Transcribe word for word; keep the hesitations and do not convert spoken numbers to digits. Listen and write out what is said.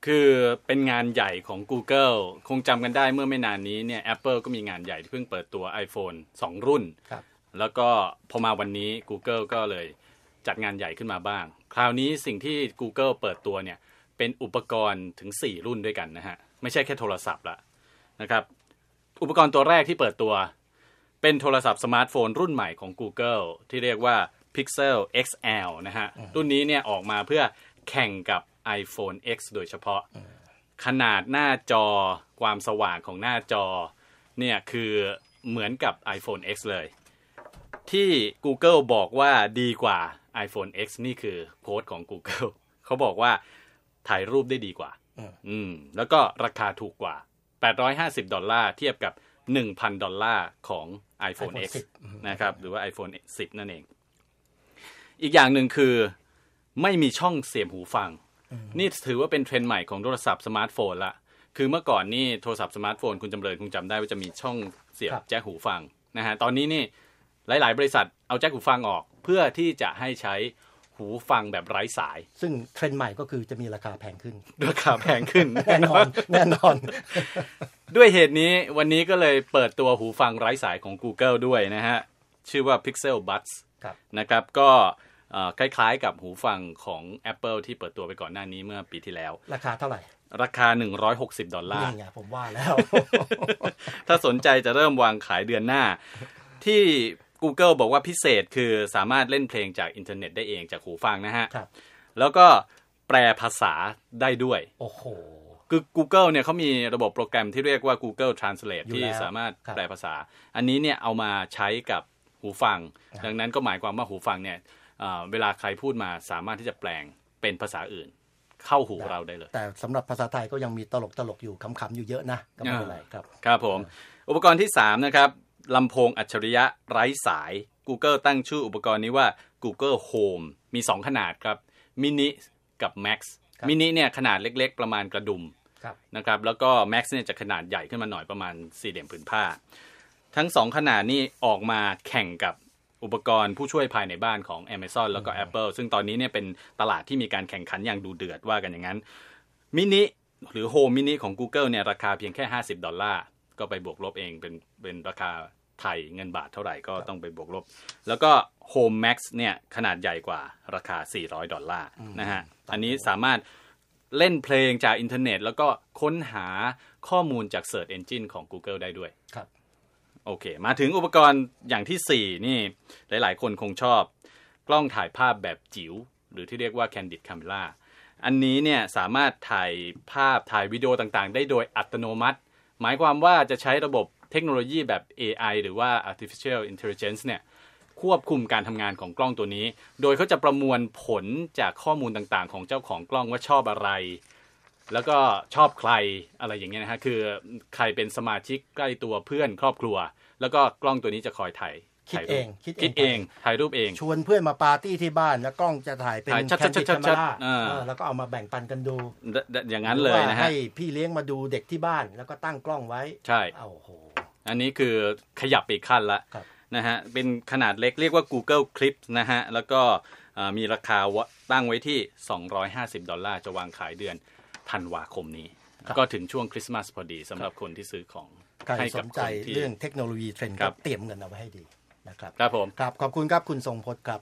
คือเป็นงานใหญ่ของ Google คงจำกันได้เมื่อไม่นานนี้เนี่ย Apple ก็มีงานใหญ่ที่เพิ่งเปิดตัว iPhone สอง รุ่นแล้วก็พอมาวันนี้ Google ก็เลยจัดงานใหญ่ขึ้นมาบ้างคราวนี้สิ่งที่ Google เปิดตัวเนี่ยเป็นอุปกรณ์ถึงสี่รุ่นด้วยกันนะฮะไม่ใช่แค่โทรศัพท์ละนะครับอุปกรณ์ตัวแรกที่เปิดตัวเป็นโทรศัพท์สมาร์ทโฟนรุ่นใหม่ของ Google ที่เรียกว่า Pixel เอ็กซ์ แอล นะฮะรุ่นนี้เนี่ยออกมาเพื่อแข่งกับ iPhone X โดยเฉพาะขนาดหน้าจอความสว่างของหน้าจอเนี่ยคือเหมือนกับ iPhone X เลยที่ Google บอกว่าดีกว่า iPhone X นี่คือโค้ดของ Google เขาบอกว่าถ่ายรูปได้ดีกว่าอืมแล้วก็ราคาถูกกว่าแปดร้อยห้าสิบดอลลาร์เทียบกับ หนึ่งพัน ดอลลาร์ของ iPhone X นะครับหรือว่า iPhone สิบนั่นเองอีกอย่างหนึ่งคือไม่มีช่องเสียบหูฟังนี่ถือว่าเป็นเทรนด์ใหม่ของโทรศัพท์สมาร์ทโฟนละคือเมื่อก่อนนี่โทรศัพท์สมาร์ทโฟนคุณจำเริญคงจำได้ว่าจะมีช่องเสียบแจ็คหูฟังนะฮะตอนนี้นี่หลายๆบริษัทเอาแจ็คหูฟังออกเพื่อที่จะให้ใช้หูฟังแบบไร้สายซึ่งเทรนด์ใหม่ก็คือจะมีราคาแพงขึ้นราคาแพงขึ้นแน่นอนแน่นอนด้วยเหตุนี้วันนี้ก็เลยเปิดตัวหูฟังไร้สายของ Google ด้วยนะฮะชื่อว่า Pixel Buds นะครับก็คล้ายๆกับหูฟังของ Apple ที่เปิดตัวไปก่อนหน้านี้เมื่อปีที่แล้วราคาเท่าไหร่ราคาหนึ่งร้อยหกสิบดอลลาร์นี่ไงผมว่าแล้วถ้าสนใจจะเริ่มวางขายเดือนหน้าที่ Google บอกว่าพิเศษคือสามารถเล่นเพลงจากอินเทอร์เน็ตได้เองจากหูฟังนะฮะแล้วก็แปลภาษาได้ด้วยโอ้โหคือ Google เนี่ยเขามีระบบโปรแกรมที่เรียกว่า Google Translate ที่สามารถแปลภาษาอันนี้เนี่ยเอามาใช้กับหูฟังดังนั้นก็หมายความว่าหูฟังเนี่ยเวลาใครพูดมาสามารถที่จะแปลงเป็นภาษาอื่นเข้าหูเราได้เลยแต่สำหรับภาษาไทยก็ยังมีตลกตลกอยู่ขำๆอยู่เยอะนะก็ไม่เป็นไรครับครับผมอุปกรณ์ที่สามนะครับลำโพงอัจฉริยะไร้สาย Google ตั้งชื่ออุปกรณ์นี้ว่า Google Home มีสองขนาดครับมินิกับ Max มินิเนี่ยขนาดเล็กๆประมาณกระดุมนะครับแล้วก็ Max เนี่ยจะขนาดใหญ่ขึ้นมาหน่อยประมาณสี่เหลี่ยมผืนผ้าทั้งสองขนาดนี้ออกมาแข่งกับอุปกรณ์ผู้ช่วยภายในบ้านของ Amazon แล้วก็ Apple ซึ่งตอนนี้เนี่ยเป็นตลาดที่มีการแข่งขันอย่างดูเดือดว่ากันอย่างนั้นมินิหรือ Home Mini ของ Google เนี่ยราคาเพียงแค่ห้าสิบดอลลาร์ก็ไปบวกลบเองเป็นเป็นราคาไทยเงินบาทเท่าไหร่ก็ต้องไปบวกลบแล้วก็ Home Max เนี่ยขนาดใหญ่กว่าราคาสี่ร้อยดอลลาร์นะฮะอันนี้สามารถเล่นเพลงจากอินเทอร์เน็ตแล้วก็ค้นหาข้อมูลจาก Search Engine ของ Google ได้ด้วยครับโอเคมาถึงอุปกรณ์อย่างที่สี่นี่หลายๆคนคงชอบกล้องถ่ายภาพแบบจิ๋วหรือที่เรียกว่า Candid Camera อันนี้เนี่ยสามารถถ่ายภาพถ่ายวิดีโอต่างๆได้โดยอัตโนมัติหมายความว่าจะใช้ระบบเทคโนโลยีแบบ เอ ไอ หรือว่า Artificial Intelligence เนี่ยควบคุมการทำงานของกล้องตัวนี้โดยเขาจะประมวลผลจากข้อมูลต่างๆของเจ้าของกล้องว่าชอบอะไรแล้วก็ชอบใครอะไรอย่างเงี้ยนะฮะคือใครเป็นสมาชิกใกล้ตัวเพื่อนครอบครัวแล้วก็กล้องตัวนี้จะคอยถ่ายคิดเองคิดเองถ่ายรูปเองชวนเพื่อนมาปาร์ตี้ที่บ้านแล้วกล้องจะถ่ายเป็นแคนดิดแคมเมราแล้วก็เอามาแบ่งปันกันดูอย่างนั้นเลยนะฮะให้พี่เลี้ยงมาดูเด็กที่บ้านแล้วก็ตั้งกล้องไว้ใช่โอ้โหอันนี้คือขยับไปอีกขั้นละนะฮะเป็นขนาดเล็กเรียกว่า Google Clip นะฮะแล้วก็มีราคาตั้งไว้ที่สองร้อยห้าสิบดอลลาร์จะวางขายเดือนธันวาคมนี้ก็ถึงช่วงคริสต์มาสพอดีสำหรับคนที่ซื้อของให้กับคนที่เรื่องเทคโนโลยีเทรนด์ก็เตรียมเงินเอาไว้ให้ดีนะครับครับผมครับขอบคุณครับคุณทรงพจน์ครับ